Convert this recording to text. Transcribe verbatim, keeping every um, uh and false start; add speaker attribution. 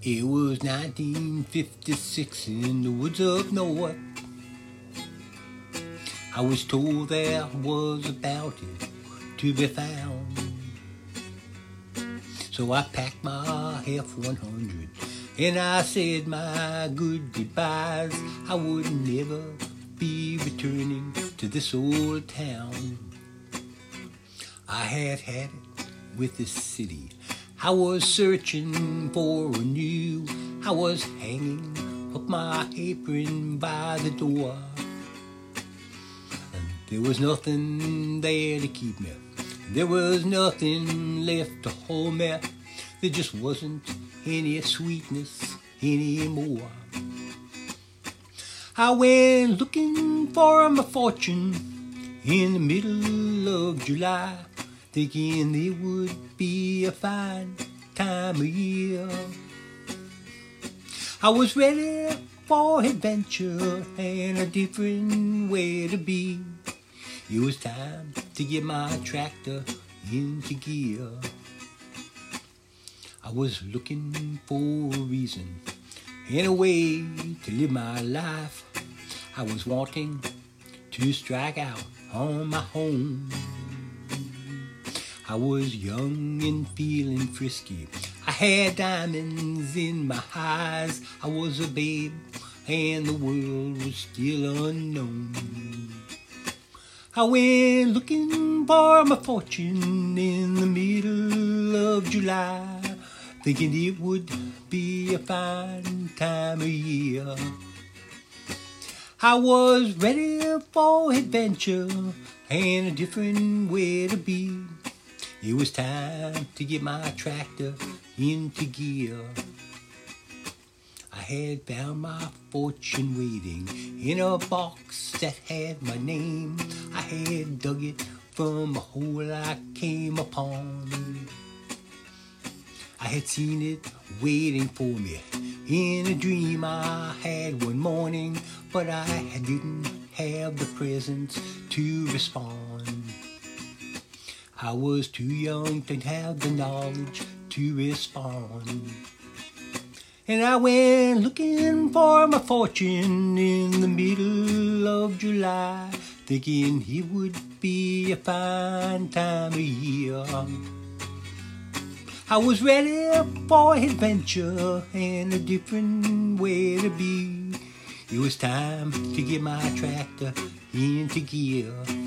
Speaker 1: It was nineteen fifty-six in the woods up north. I was told there was a bounty to be found. So I packed my F one hundred and I said my good goodbyes. I would never be returning to this old town. I had had it with this city. I was searching for a new. I was hanging up my apron by the door. And there was nothing there to keep me. There was nothing left to hold me. There just wasn't any sweetness anymore. I went looking for my fortune in the middle of July, thinking it would be a fine time of year. I was ready for adventure and a different way to be. It was time to get my tractor into gear. I was looking for a reason and a way to live my life. I was wanting to strike out on my own. I was young and feeling frisky. I had diamonds in my eyes. I was a babe and the world was still unknown. I went looking for my fortune in the middle of July, thinking it would be a fine time of year. I was ready for adventure and a different way to be. It was time to get my tractor into gear. I had found my fortune waiting in a box that had my name. I had dug it from a hole I came upon. I had seen it waiting for me in a dream I had one morning, but I didn't have the presence to respond. I was too young to have the knowledge to respond. And I went looking for my fortune in the middle of July, thinking it would be a fine time of year. I was ready for adventure and a different way to be. It was time to get my tractor into gear.